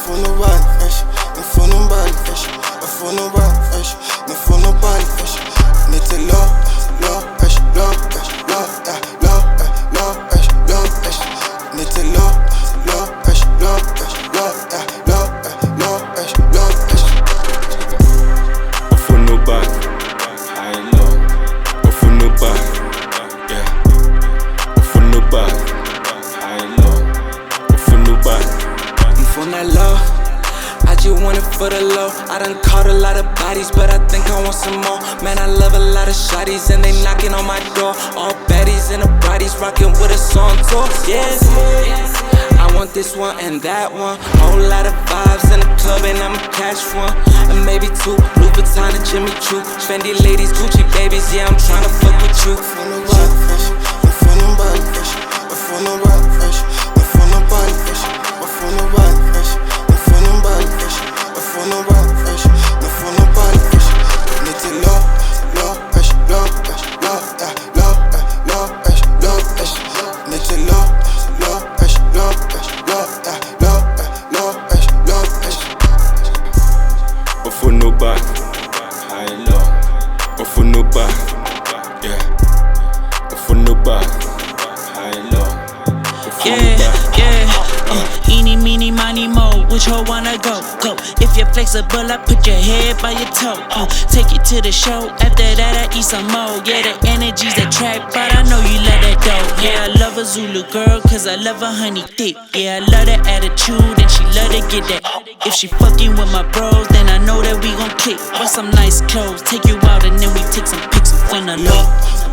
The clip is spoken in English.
for nobody, not for nobody, not for nobody, not for nobody. Need to love, love, love, love, love, love, love. Need to love, love, love, love, love, love, love. Not for nobody, I ain't low. Not for nobody, yeah. Not for nobody, I ain't low. Not for nobody. I'm from that love, I just want it for the low. I done caught a lot of bodies, but I think I want some more. Man, I love a lot of shotties, and they knocking on my door. All baddies and the bodies rocking with us on tour. Yes, I want this one and that one. Whole lot of vibes in the club, and I'ma catch one. And maybe two, Louis Vuitton and Jimmy Choo. Fendi ladies, Gucci babies, yeah, I'm tryna fuck with you. For nobody, not for nobody, not for nobody, not for nobody, not for nobody, not for nobody, not for nobody, not for nobody. Need to love, love, love, love, love, love, love. Need to love, love, love, love, love, love, love. Not for nobody, I ain't low. Not for nobody, yeah. Not for nobody, I ain't low. Not for nobody. Eeny, meeny, miny, mo, which hoe wanna go? Go. If you're flexible, I put your head by your toe. Take you to the show, after that I eat some more. Yeah, the energy's that track, but I know you love that dough. Yeah, I love a Zulu girl, cause I love her honey thick. Yeah, I love that attitude, and she love to get that. If she fucking with my bros, then I know that we gon' click. Wear some nice clothes, take you out, and then we take some pics when I know.